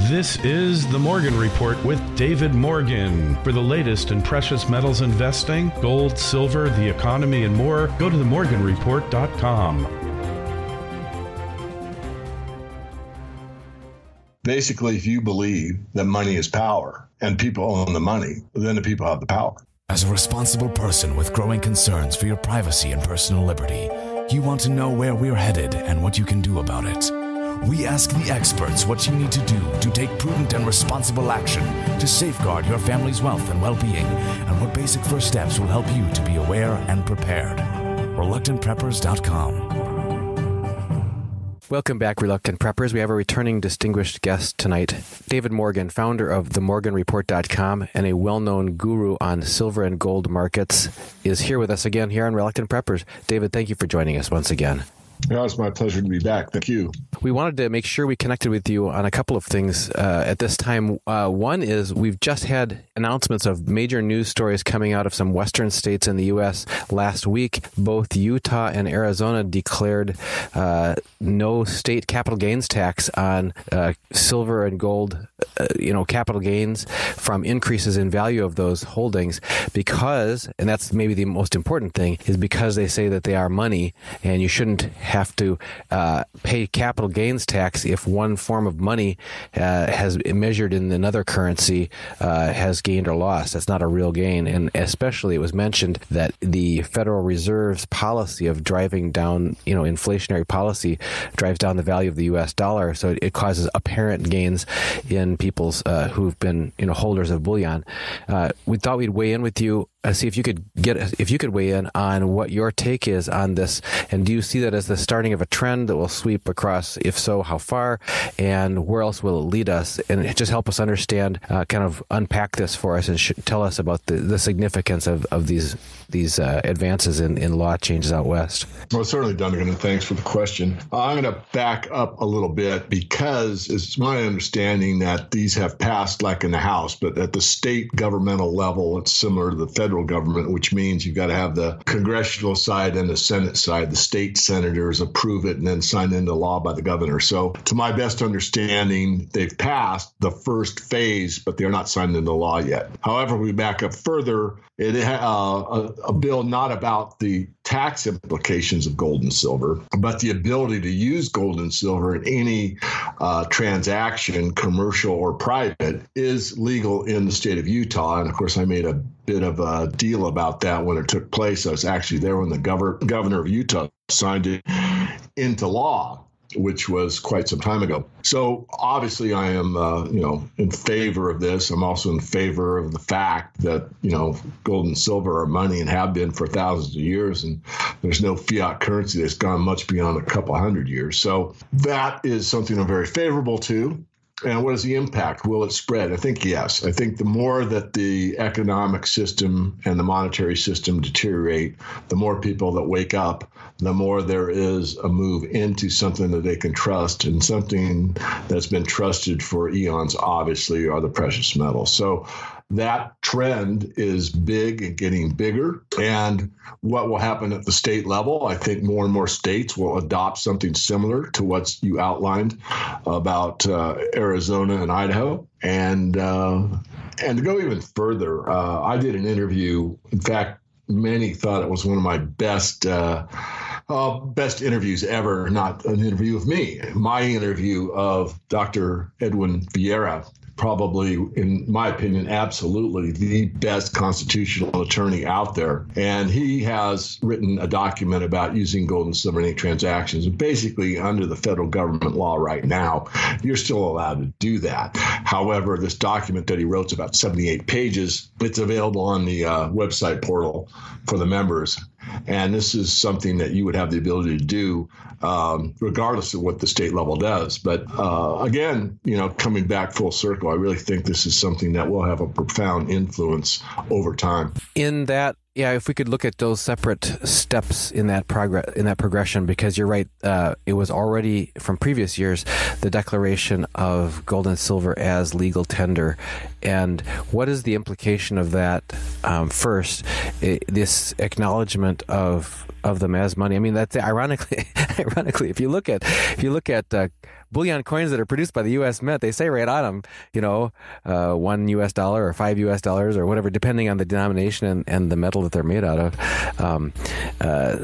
This is The Morgan Report with David Morgan. For the latest in precious metals investing, gold, silver, the economy, and more, go to themorganreport.com. Basically, if you believe that money is power and people own the money, then the people have the power. As a responsible person with growing concerns for your privacy and personal liberty, you want to know where we're headed and what you can do about it. We ask the experts what you need to do to take prudent and responsible action to safeguard your family's wealth and well-being, and what basic first steps will help you to be aware and prepared. ReluctantPreppers.com. Welcome back, Reluctant Preppers. We have a returning distinguished guest tonight, David Morgan, founder of themorganreport.com and a well-known guru on silver and gold markets, is here with us again here on Reluctant Preppers. David, thank you for joining us once again. Yeah, it's my pleasure to be back. Thank you. We wanted to make sure we connected with you on a couple of things at this time. One is we've just had announcements of major news stories coming out of some western states in the U.S. last week. Both Utah and Arizona declared no state capital gains tax on silver and gold, capital gains from increases in value of those holdings because, and that's maybe the most important thing, is because they say that they are money and you shouldn't have to pay capital gains tax if one form of money has measured in another currency has gained or lost. That's not a real gain. And especially it was mentioned that the Federal Reserve's policy of driving down, inflationary policy drives down the value of the U.S. dollar. So it causes apparent gains in people's who've been, holders of bullion. We thought we'd weigh in with you. See if you could weigh in on what your take is on this, and do you see that as the starting of a trend that will sweep across? If so, how far, and where else will it lead us? And just help us understand, kind of unpack this for us, and tell us about the significance of these advances in law changes out west. Well, certainly, Duncan, and thanks for the question. I'm going to back up a little bit because it's my understanding that these have passed like in the House, but at the state governmental level, it's similar to the federal government, which means you've got to have the congressional side and the Senate side. The state senators approve it and then sign into law by the governor. So to my best understanding, they've passed the first phase, but they're not signed into law yet. However, we back up further. It a bill not about the tax implications of gold and silver, but the ability to use gold and silver in any transaction, commercial or private, is legal in the state of Utah. And of course, I made a bit of a deal about that when it took place. I was actually there when the governor of Utah signed it into law, which was quite some time ago. So obviously I am, in favor of this. I'm also in favor of the fact that, gold and silver are money and have been for thousands of years. And there's no fiat currency that's gone much beyond a couple hundred years. So that is something I'm very favorable to. And what is the impact? Will it spread? I think yes. I think the more that the economic system and the monetary system deteriorate, the more people that wake up, the more there is a move into something that they can trust, and something that's been trusted for eons, obviously, are the precious metals. So that trend is big and getting bigger. And what will happen at the state level, I think more and more states will adopt something similar to what you outlined about Arizona and Idaho. And to go even further, I did an interview. In fact, many thought it was one of my best interviews ever, not an interview of me. My interview of Dr. Edwin Vieira, probably, in my opinion, absolutely the best constitutional attorney out there. And he has written a document about using gold and silver in any transactions. And basically, under the federal government law right now, you're still allowed to do that. However, this document that he wrote is about 78 pages. It's available on the website portal for the members. And this is something that you would have the ability to do regardless of what the state level does. But again, coming back full circle, I really think this is something that will have a profound influence over time. In that, if we could look at those separate steps in that progression, because you're right, it was already from previous years the declaration of gold and silver as legal tender. And what is the implication of that? First, this acknowledgement of them as money. I mean, that's ironically, if you look at bullion coins that are produced by the U.S. Mint, they say right on them, $1 US or $5 US or whatever, depending on the denomination and the metal that they're made out of.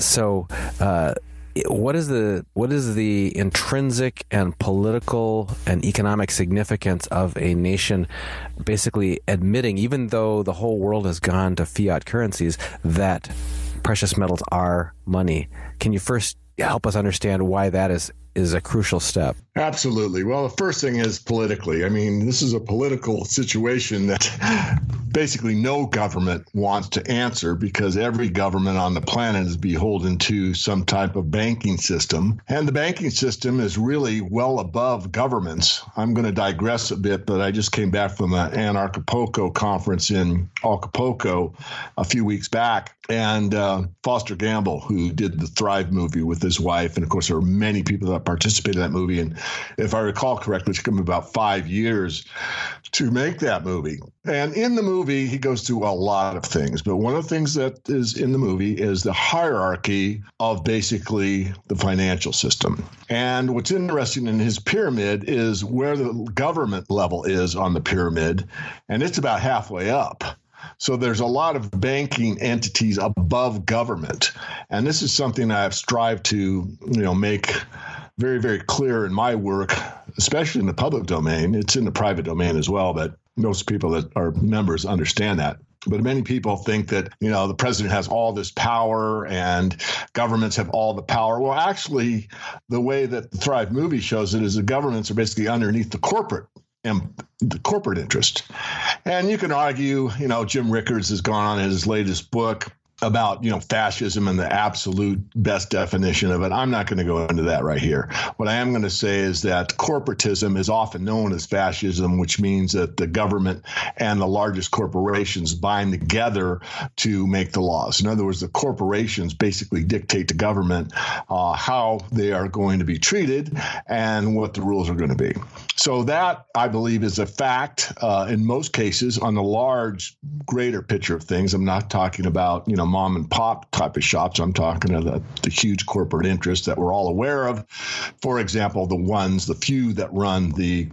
What is the intrinsic and political and economic significance of a nation basically admitting, even though the whole world has gone to fiat currencies, that precious metals are money? Can you first help us understand why that is a crucial step? Absolutely. Well, the first thing is politically. I mean, this is a political situation that basically no government wants to answer, because every government on the planet is beholden to some type of banking system. And the banking system is really well above governments. I'm going to digress a bit, but I just came back from an Anarchapulco conference in Acapulco a few weeks back. And Foster Gamble, who did the Thrive movie with his wife, and of course there were many people that participated in that movie. And if I recall correctly, it took him about 5 years to make that movie. And in the movie, he goes through a lot of things. But one of the things that is in the movie is the hierarchy of basically the financial system. And what's interesting in his pyramid is where the government level is on the pyramid, and it's about halfway up. So there's a lot of banking entities above government. And this is something I've strived to, make very, very clear in my work, especially in the public domain. It's in the private domain as well, but most people that are members understand that. But many people think that, the president has all this power and governments have all the power. Well, actually, the way that the Thrive movie shows it is the governments are basically underneath the corporate interest. And you can argue, Jim Rickards has gone on in his latest book about, fascism and the absolute best definition of it. I'm not going to go into that right here. What I am going to say is that corporatism is often known as fascism, which means that the government and the largest corporations bind together to make the laws. In other words, the corporations basically dictate to government how they are going to be treated and what the rules are going to be. So that, I believe, is a fact in most cases on the large, greater picture of things. I'm not talking about, mom and pop type of shops. I'm talking about the huge corporate interests that we're all aware of. For example, the few that run the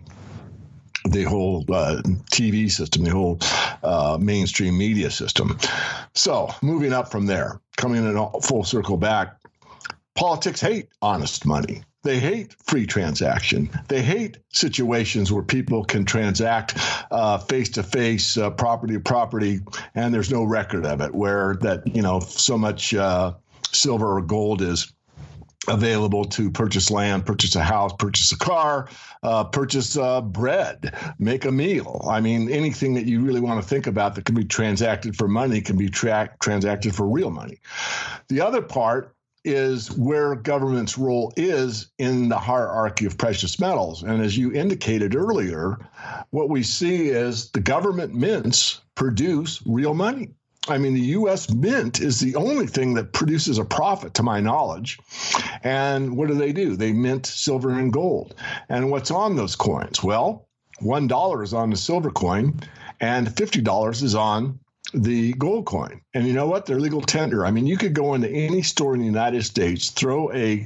whole TV system, the whole mainstream media system. So moving up from there, coming in a full circle back, politics hate honest money. They hate free transaction. They hate situations where people can transact face-to-face, property to property, and there's no record of it, where that, so much silver or gold is available to purchase land, purchase a house, purchase a car, purchase bread, make a meal. I mean, anything that you really want to think about that can be transacted for money can be transacted for real money. The other part is where government's role is in the hierarchy of precious metals. And as you indicated earlier, what we see is the government mints produce real money. I mean, the U.S. Mint is the only thing that produces a profit, to my knowledge. And what do? They mint silver and gold. And what's on those coins? Well, $1 is on the silver coin and $50 is on the gold coin. And you know what? They're legal tender. I mean, you could go into any store in the United States, throw a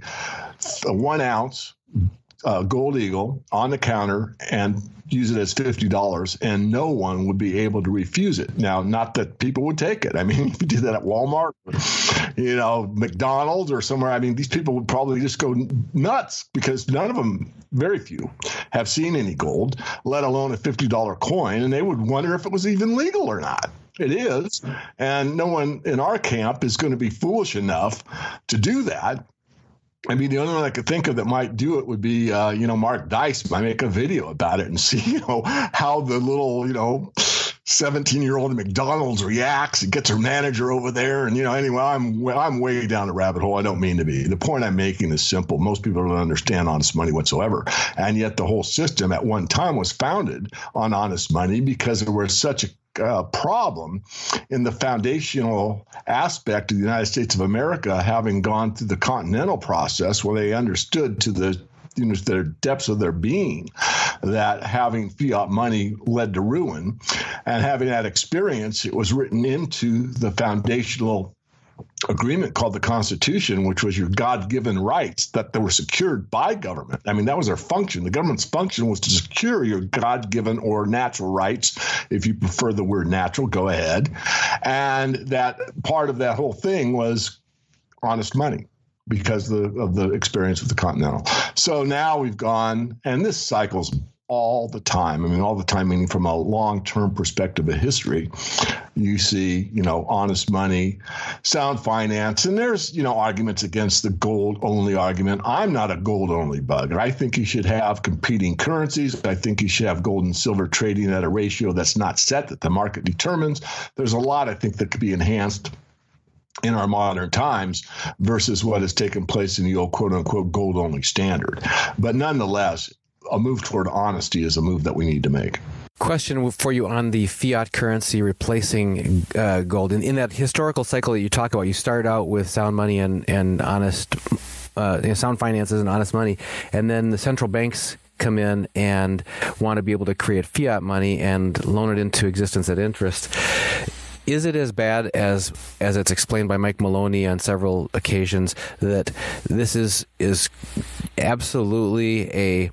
1 ounce Gold Eagle on the counter and use it as $50, and no one would be able to refuse it. Now, not that people would take it. I mean, if you did that at Walmart, McDonald's or somewhere, I mean, these people would probably just go nuts, because none of them, very few, have seen any gold, let alone a $50 coin, and they would wonder if it was even legal or not. It is, and no one in our camp is going to be foolish enough to do that. I mean, the only one I could think of that might do it would be, Mark Dice might make a video about it and see, how the little, 17-year-old at McDonald's reacts and gets her manager over there. And, anyway, I'm way down the rabbit hole. I don't mean to be. The point I'm making is simple. Most people don't understand honest money whatsoever. And yet the whole system at one time was founded on honest money because there was such a problem in the foundational aspect of the United States of America, having gone through the continental process where they understood to the their depths of their being that having fiat money led to ruin. And having that experience, it was written into the foundational agreement called the Constitution, which was your God-given rights that they were secured by government. I mean, that was their function. The government's function was to secure your God-given or natural rights. If you prefer the word natural, go ahead. And that part of that whole thing was honest money, because of the experience with the Continental. So now we've gone, and this cycles all the time. I mean, all the time, meaning from a long-term perspective of history, you see, honest money, sound finance, and there's, arguments against the gold-only argument. I'm not a gold-only bugger. I think you should have competing currencies. I think you should have gold and silver trading at a ratio that's not set, that the market determines. There's a lot, I think, that could be enhanced in our modern times versus what has taken place in the old quote-unquote gold-only standard. But nonetheless, a move toward honesty is a move that we need to make. Question for you on the fiat currency replacing gold. In that historical cycle that you talk about, you start out with sound money and honest, sound finances and honest money, and then the central banks come in and want to be able to create fiat money and loan it into existence at interest. Is it as bad as it's explained by Mike Maloney on several occasions that this is absolutely a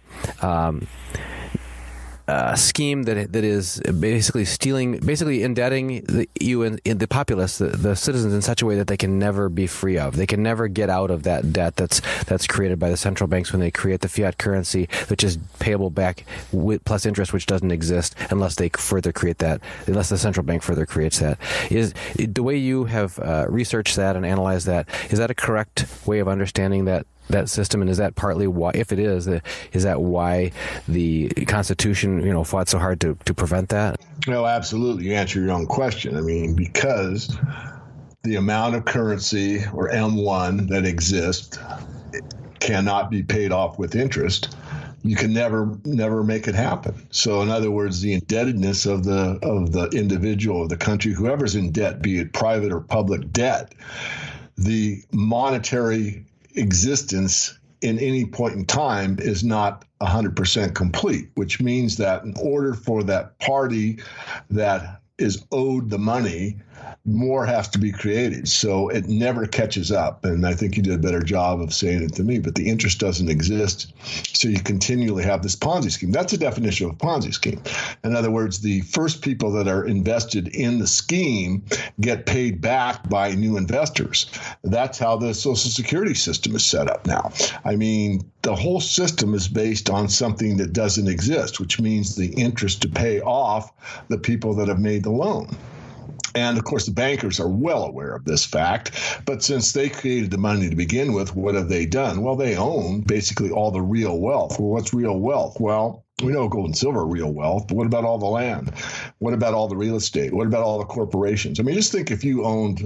scheme that is basically indebting you and the populace, the citizens, in such a way that they can never be free of? They can never get out of that debt that's created by the central banks when they create the fiat currency, which is payable back plus interest, which doesn't exist unless they further create that, unless the central bank further creates that. Is the way you have researched that and analyzed that, is that a correct way of understanding that system, and is that partly why, if it is that why the Constitution, fought so hard to prevent that? No, absolutely. You answer your own question. I mean, because the amount of currency, or M1, that exists cannot be paid off with interest, you can never make it happen. So in other words, the indebtedness of the individual, of the country, whoever's in debt, be it private or public debt, the monetary existence in any point in time is not 100% complete, which means that in order for that party that is owed the money, more has to be created. So it never catches up. And I think you did a better job of saying it to me, but the interest doesn't exist. So you continually have this Ponzi scheme. That's the definition of a Ponzi scheme. In other words, the first people that are invested in the scheme get paid back by new investors. That's how the Social Security system is set up now. I mean, the whole system is based on something that doesn't exist, which means the interest to pay off the people that have made the loan. And, of course, the bankers are well aware of this fact. But since they created the money to begin with, what have they done? Well, they own basically all the real wealth. Well, what's real wealth? Well, we know gold and silver are real wealth, but what about all the land? What about all the real estate? What about all the corporations? I mean, just think if you owned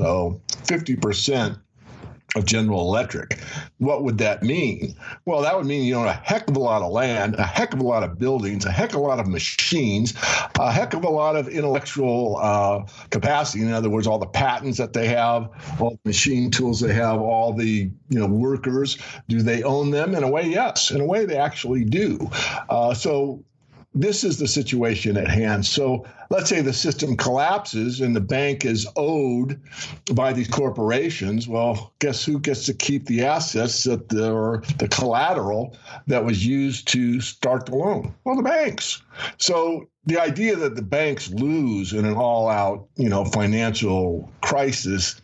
50% of General Electric, what would that mean? Well, that would mean you own a heck of a lot of land, a heck of a lot of buildings, a heck of a lot of machines, a heck of a lot of intellectual capacity. In other words, all the patents that they have, all the machine tools they have, all the workers. Do they own them? In a way, yes. In a way, they actually do. So this is the situation at hand. So let's say the system collapses and the bank is owed by these corporations. Well, guess who gets to keep the assets or the collateral that was used to start the loan? Well, the banks. So the idea that the banks lose in an all-out, financial crisis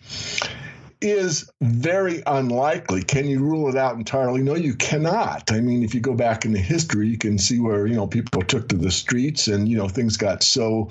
is very unlikely. Can you rule it out entirely? No, you cannot. I mean, if you go back into history, you can see where, people took to the streets and, things got so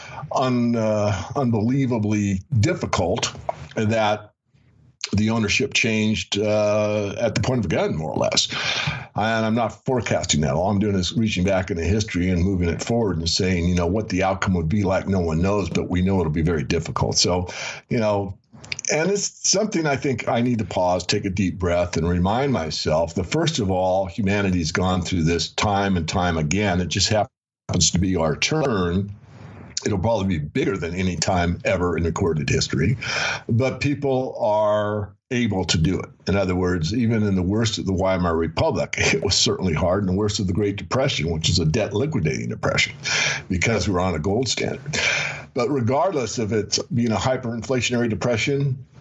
unbelievably difficult that the ownership changed at the point of a gun, more or less. And I'm not forecasting that. All I'm doing is reaching back into history and moving it forward and saying, what the outcome would be like, no one knows, but we know it'll be very difficult. So, and it's something I think I need to pause, take a deep breath, and remind myself that, first of all, humanity's gone through this time and time again. It just happens to be our turn. It'll probably be bigger than any time ever in recorded history. But people are able to do it. In other words, even in the worst of the Weimar Republic, it was certainly hard, and the worst of the Great Depression, which is a debt liquidating depression, because we're on a gold standard. But regardless of it being a hyperinflationary depression,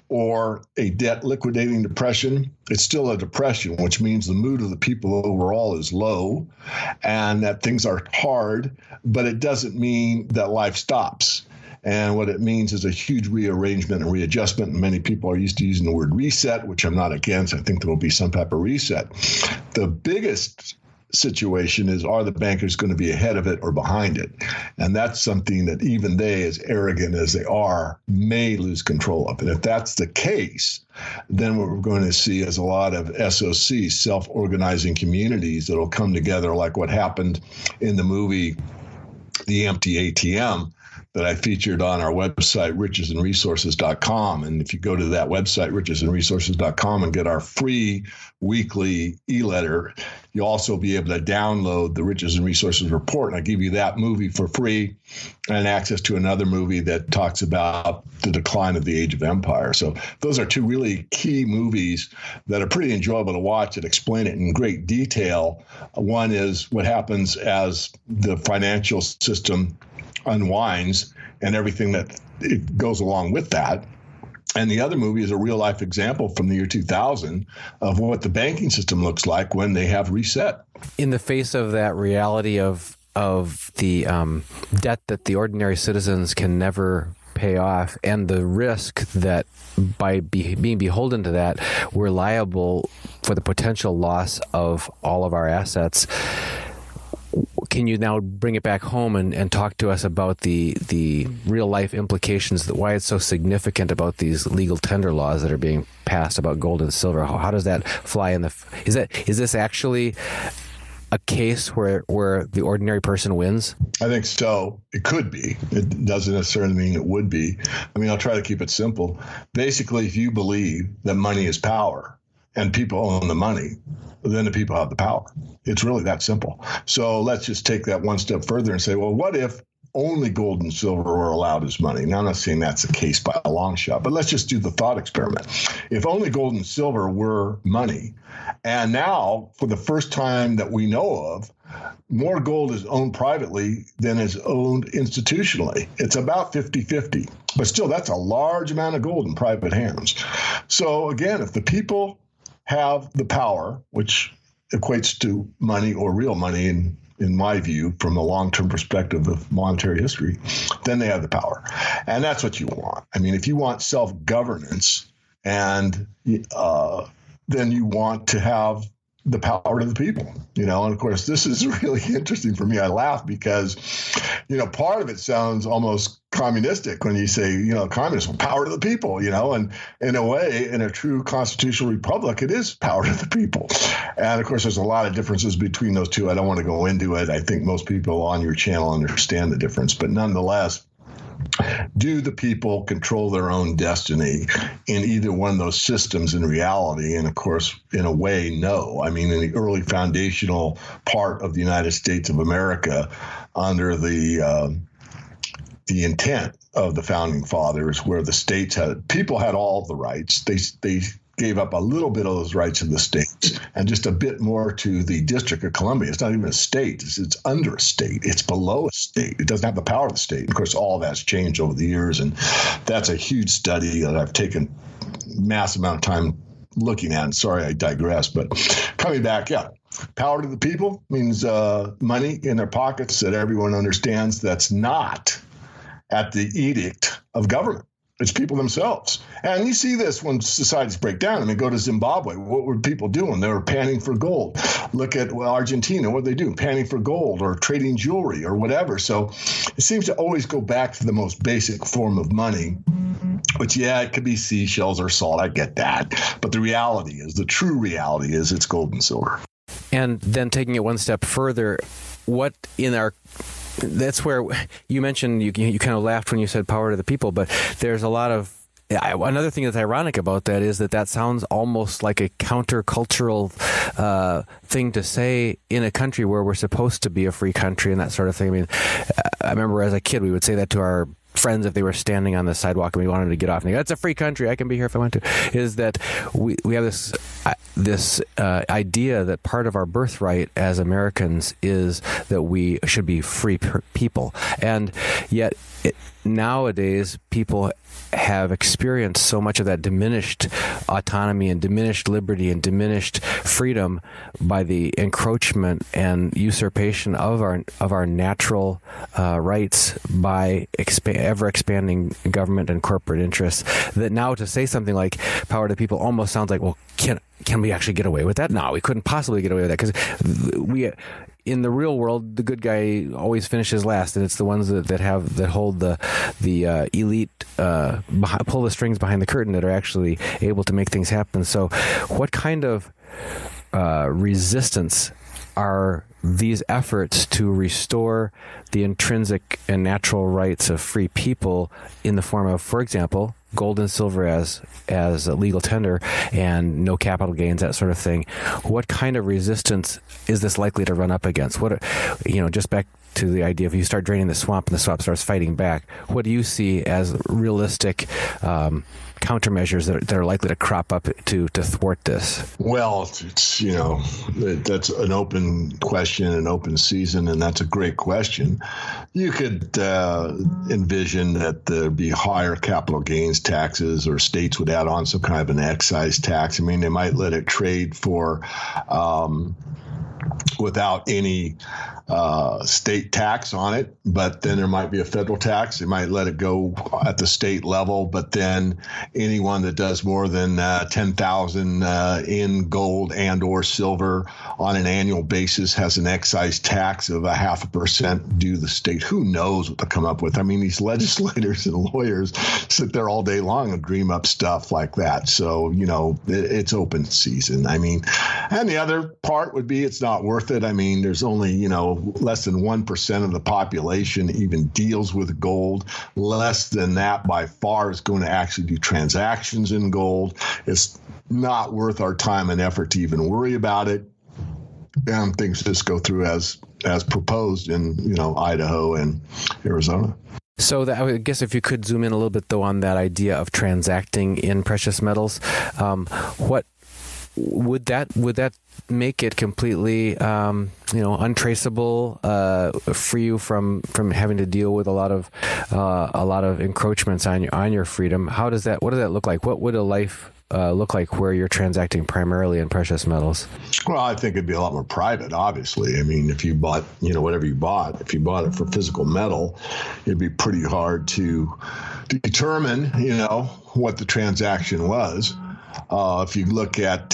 or a debt liquidating depression, it's still a depression, which means the mood of the people overall is low and that things are hard, but it doesn't mean that life stops. And what it means is a huge rearrangement and readjustment. And many people are used to using the word reset, which I'm not against. I think there will be some type of reset. The biggest situation is, are the bankers going to be ahead of it or behind it? And that's something that even they, as arrogant as they are, may lose control of. And if that's the case, then what we're going to see is a lot of SOCs, self-organizing communities, that will come together like what happened in the movie The Empty ATM, that I featured on our website, richesandresources.com. And if you go to that website, richesandresources.com, and get our free weekly e-letter, you'll also be able to download the Riches and Resources Report. And I give you that movie for free and access to another movie that talks about the decline of the Age of Empire. So those are two really key movies that are pretty enjoyable to watch that explain it in great detail. One is what happens as the financial system unwinds and everything that it goes along with that. And the other movie is a real life example from the year 2000 of what the banking system looks like when they have reset. In the face of that reality of the debt that the ordinary citizens can never pay off, and the risk that by being beholden to that, we're liable for the potential loss of all of our assets, can you now bring it back home and talk to us about the real life implications, why it's so significant about these legal tender laws that are being passed about gold and silver? How does that fly in is this actually a case where the ordinary person wins? I think so. It could be. It doesn't necessarily mean it would be. I mean, I'll try to keep it simple. Basically, if you believe that money is power and people own the money, then the people have the power. It's really that simple. So let's just take that one step further and say, well, what if only gold and silver were allowed as money? Now, I'm not saying that's the case by a long shot, but let's just do the thought experiment. If only gold and silver were money, and now, for the first time that we know of, more gold is owned privately than is owned institutionally. It's about 50-50. But still, that's a large amount of gold in private hands. So again, if the people have the power, which equates to money or real money in my view, from a long-term perspective of monetary history, then they have the power. And that's what you want. I mean, if you want self-governance, and then you want to have the power of the people, and of course, this is really interesting for me. I laugh because, part of it sounds almost communistic when you say, communism, power to the people, and in a way, in a true constitutional republic, it is power to the people. And of course, there's a lot of differences between those two. I don't want to go into it. I think most people on your channel understand the difference, but nonetheless, do the people control their own destiny in either one of those systems in reality? And of course, in a way, no. I mean, in the early foundational part of the United States of America, under the intent of the founding fathers, where the people had all the rights, they gave up a little bit of those rights to the states and just a bit more to the District of Columbia. It's not even a state. It's under a state. It's below a state. It doesn't have the power of the state. Of course, all that's changed over the years, and that's a huge study that I've taken massive amount of time looking at. And sorry, I digress. But coming back, power to the people means money in their pockets that everyone understands that's not at the edict of government. It's people themselves. And you see this when societies break down. I mean, go to Zimbabwe. What were people doing? They were panning for gold. Look at Argentina. What they do? Panning for gold or trading jewelry or whatever. So it seems to always go back to the most basic form of money, which, it could be seashells or salt. I get that. But the true reality is it's gold and silver. And then taking it one step further, that's where you mentioned, you kind of laughed when you said power to the people, but there's a lot of, another thing that's ironic about that is that sounds almost like a countercultural thing to say in a country where we're supposed to be a free country and that sort of thing. I mean, I remember as a kid, we would say that to our friends if they were standing on the sidewalk and we wanted to get off and go, that's a free country, I can be here if I want to, is that we have this idea that part of our birthright as Americans is that we should be free people. And yet nowadays people have experienced so much of that diminished autonomy and diminished liberty and diminished freedom by the encroachment and usurpation of our natural rights by ever expanding government and corporate interests, that now to say something like power to the people almost sounds like, well, can we actually get away with that? No, we couldn't possibly get away with that, because in the real world, the good guy always finishes last, and it's the ones that hold the elite, pull the strings behind the curtain that are actually able to make things happen. So, what kind of resistance are these efforts to restore the intrinsic and natural rights of free people in the form of, for example, gold and silver as a legal tender and no capital gains, that sort of thing? What kind of resistance is this likely to run up against? Just back to the idea of you start draining the swamp and the swamp starts fighting back. What do you see as realistic countermeasures that are likely to crop up to thwart this? Well, it's that's an open question, an open season, and that's a great question. You could envision that there'd be higher capital gains taxes, or states would add on some kind of an excise tax. I mean, they might let it trade for without any state tax on it, but then there might be a federal tax. They might let it go at the state level, but then anyone that does more than 10,000 in gold and or silver on an annual basis has an excise tax of 0.5% due to the state. Who knows what they'll come up with? I mean, these legislators and lawyers sit there all day long and dream up stuff like that. So, it's open season. I mean, and the other part would be it's not worth it. I mean, there's only, less than 1% of the population even deals with gold. Less than that by far is going to actually do transactions in gold. It's not worth our time and effort to even worry about it. And things just go through as proposed in, Idaho and Arizona. So I guess if you could zoom in a little bit, though, on that idea of transacting in precious metals, what would that make it completely, untraceable, free you from having to deal with a lot of encroachments on your freedom? What does that look like? What would a life look like where you're transacting primarily in precious metals? Well, I think it'd be a lot more private, obviously. I mean, if you bought, whatever you bought, if you bought it for physical metal, it'd be pretty hard to determine, what the transaction was. If you look at,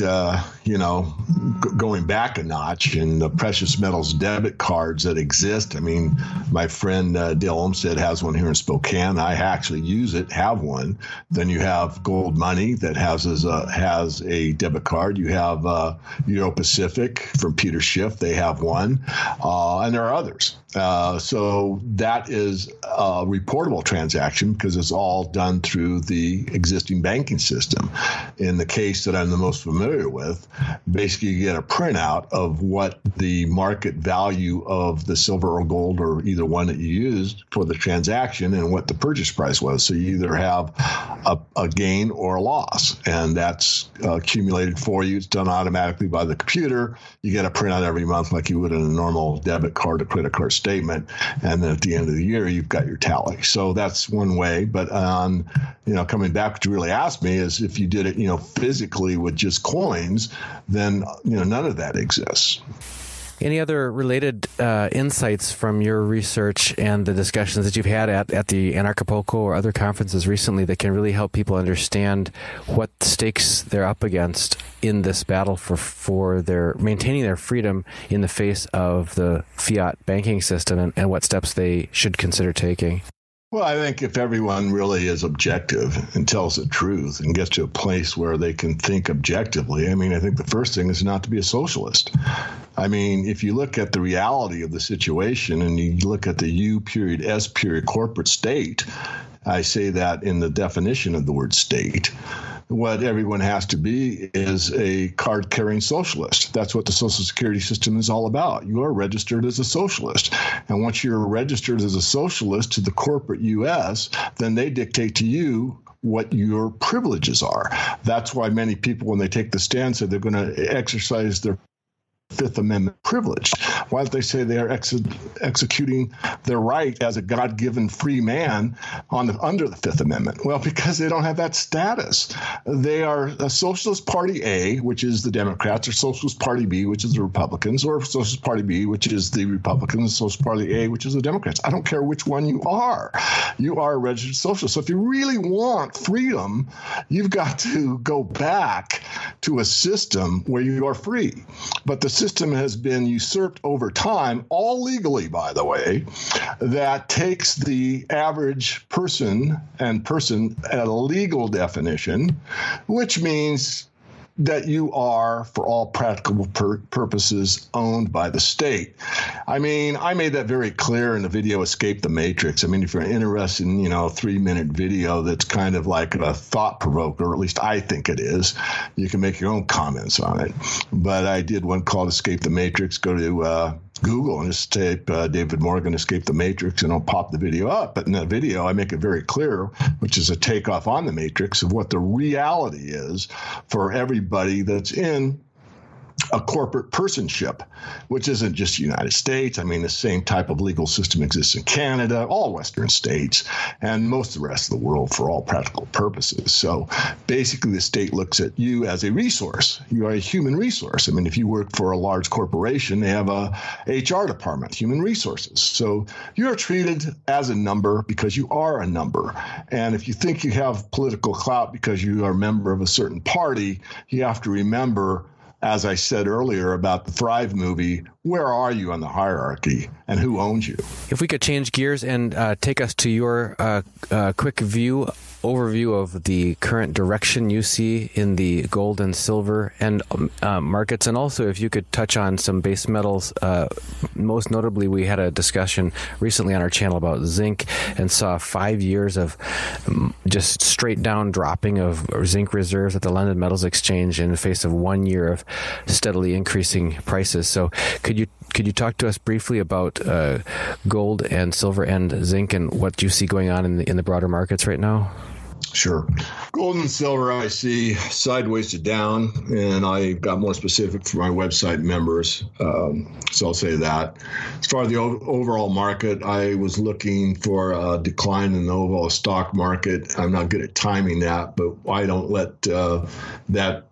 going back a notch in the precious metals debit cards that exist, I mean, my friend Dale Olmsted has one here in Spokane. I actually use it, have one. Then you have Gold Money that has a debit card. You have Euro Pacific from Peter Schiff. They have one. And there are others. So that is a reportable transaction because it's all done through the existing banking system. In the case that I'm the most familiar with, basically you get a printout of what the market value of the silver or gold or either one that you used for the transaction and what the purchase price was. So you either have a gain or a loss, and that's accumulated for you. It's done automatically by the computer. You get a printout every month like you would in a normal debit card or credit card statement, and then at the end of the year you've got your tally. So that's one way. But on coming back, what you really asked me is if you did it physically with just coins, then none of that exists. Any other related insights from your research and the discussions that you've had at the Anarchapulco or other conferences recently that can really help people understand what stakes they're up against in this battle for their maintaining their freedom in the face of the fiat banking system, and what steps they should consider taking? Well, I think if everyone really is objective and tells the truth and gets to a place where they can think objectively, I mean, I think the first thing is not to be a socialist. I mean, if you look at the reality of the situation and you look at the U.S. corporate state, I say that in the definition of the word state, what everyone has to be is a card-carrying socialist. That's what the Social Security system is all about. You are registered as a socialist. And once you're registered as a socialist to the corporate U.S., then they dictate to you what your privileges are. That's why many people, when they take the stand, say they're going to exercise their Fifth Amendment privilege. Why don't they say they are executing their right as a God-given free man under the Fifth Amendment? Well, because they don't have that status. They are a Socialist Party A, which is the Democrats, or Socialist Party B, which is the Republicans, or Socialist Party B, which is the Republicans, Socialist Party A, which is the Democrats. I don't care which one you are. You are a registered socialist. So if you really want freedom, you've got to go back to a system where you are free. But the system has been usurped over time, all legally, by the way, that takes the average person at a legal definition, which means that you are, for all practical purposes, owned by the state. I mean, I made that very clear in the video Escape the Matrix. I mean, if you're interested in, a 3-minute video that's kind of like a thought provoker, or at least I think it is, you can make your own comments on it. But I did one called Escape the Matrix. Go to Google and just type David Morgan Escape the Matrix, and it'll pop the video up. But in that video, I make it very clear, which is a takeoff on the Matrix, of what the reality is for everybody that's in a corporate personship, which isn't just the United States. I mean, the same type of legal system exists in Canada, all Western states, and most of the rest of the world for all practical purposes. So basically, the state looks at you as a resource. You are a human resource. I mean, if you work for a large corporation, they have a HR department, human resources. So you're treated as a number because you are a number. And if you think you have political clout because you are a member of a certain party, you have to remember, as I said earlier about the Thrive movie, where are you on the hierarchy and who owns you? If we could change gears and take us to your quick overview of the current direction you see in the gold and silver and markets, and also if you could touch on some base metals. Most notably, we had a discussion recently on our channel about zinc and saw 5 years of just straight down dropping of zinc reserves at the London Metals Exchange in the face of 1 year of steadily increasing prices. So could you talk to us briefly about gold and silver and zinc and what you see going on in the broader markets right now? Sure. Gold and silver I see sideways to down, and I got more specific for my website members, so I'll say that. As far as the overall market, I was looking for a decline in the overall stock market. I'm not good at timing that, but I don't let that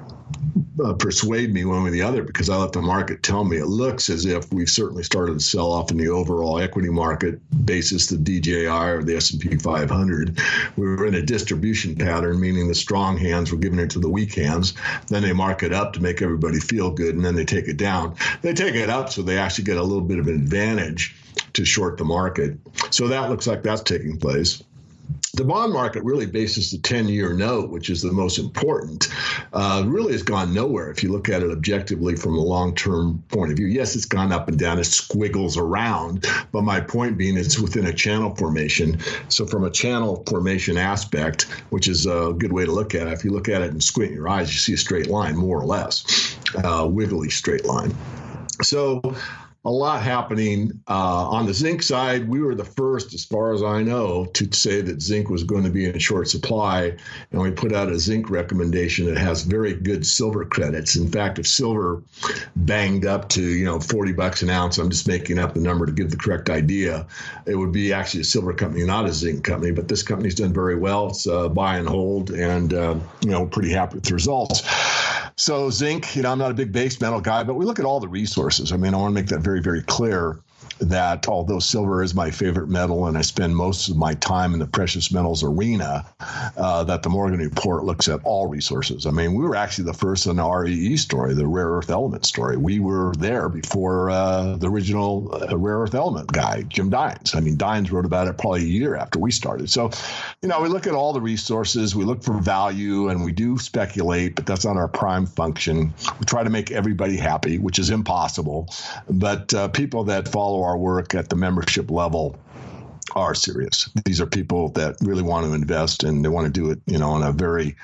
persuade me one way or the other, because I let the market tell me. It looks as if we've certainly started to sell off in the overall equity market basis, the DJI or the S&P 500. We were in a distribution pattern, meaning the strong hands were giving it to the weak hands. Then they mark it up to make everybody feel good, and then they take it down. They take it up so they actually get a little bit of an advantage to short the market. So that looks like that's taking place. The bond market really bases the 10-year note, which is the most important, really has gone nowhere if you look at it objectively from a long-term point of view. Yes, it's gone up and down. It squiggles around. But my point being, it's within a channel formation. So from a channel formation aspect, which is a good way to look at it, if you look at it and squint your eyes, you see a straight line, more or less, wiggly straight line. So a lot happening on the zinc side. We were the first, as far as I know, to say that zinc was going to be in short supply, and we put out a zinc recommendation that has very good silver credits. In fact, if silver banged up to $40 an ounce, I'm just making up the number to give the correct idea, it would be actually a silver company, not a zinc company. But this company's done very well. It's buy and hold, and pretty happy with the results. So zinc, I'm not a big base metal guy, but we look at all the resources. I mean, I want to make that very, very clear that although silver is my favorite metal and I spend most of my time in the precious metals arena, that the Morgan Report looks at all resources. I mean, we were actually the first in the REE story, the rare earth element story. We were there before the original rare earth element guy, Jim Dines. I mean, Dines wrote about it probably a year after we started. So, we look at all the resources, we look for value, and we do speculate, but that's not our prime function. We try to make everybody happy, which is impossible. But people that follow our work at the membership level are serious. These are people that really want to invest, and they want to do it, in a very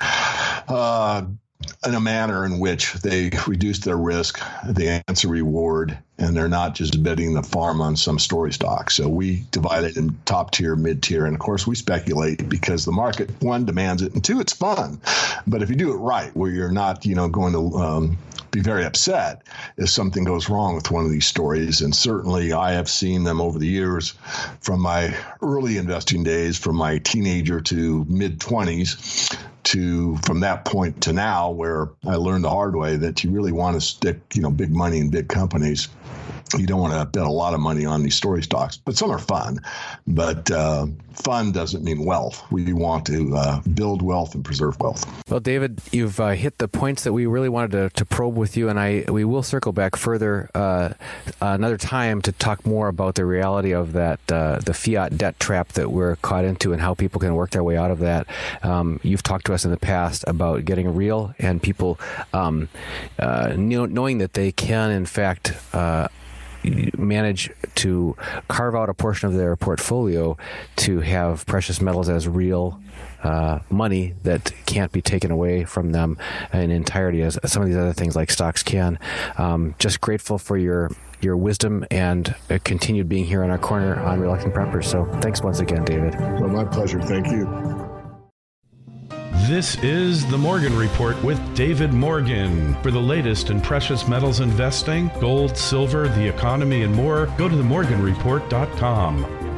in a manner in which they reduce their risk, they answer reward, and they're not just betting the farm on some story stock. So we divide it in top tier, mid tier, and of course we speculate because the market, one, demands it, and two, it's fun. But if you do it right, where you're not, going to be very upset if something goes wrong with one of these stories. And certainly I have seen them over the years, from my early investing days, from my teenager to mid-20s, from that point to now, where I learned the hard way that you really want to stick, big money in big companies. You don't want to bet a lot of money on these story stocks, but some are fun. But fun doesn't mean wealth. We want to build wealth and preserve wealth. Well, David, you've hit the points that we really wanted to probe with you, and we will circle back further another time to talk more about the reality of that the fiat debt trap that we're caught into and how people can work their way out of that. You've talked to us in the past about getting real and people knowing that they can, in fact, manage to carve out a portion of their portfolio to have precious metals as real money that can't be taken away from them in entirety, as some of these other things like stocks can. Just grateful for your wisdom and continued being here in our corner on Reluctant Preppers. So thanks once again, David. Well, my pleasure. Thank you. This is the Morgan Report with David Morgan. For the latest in precious metals investing, gold, silver, the economy, and more, go to themorganreport.com.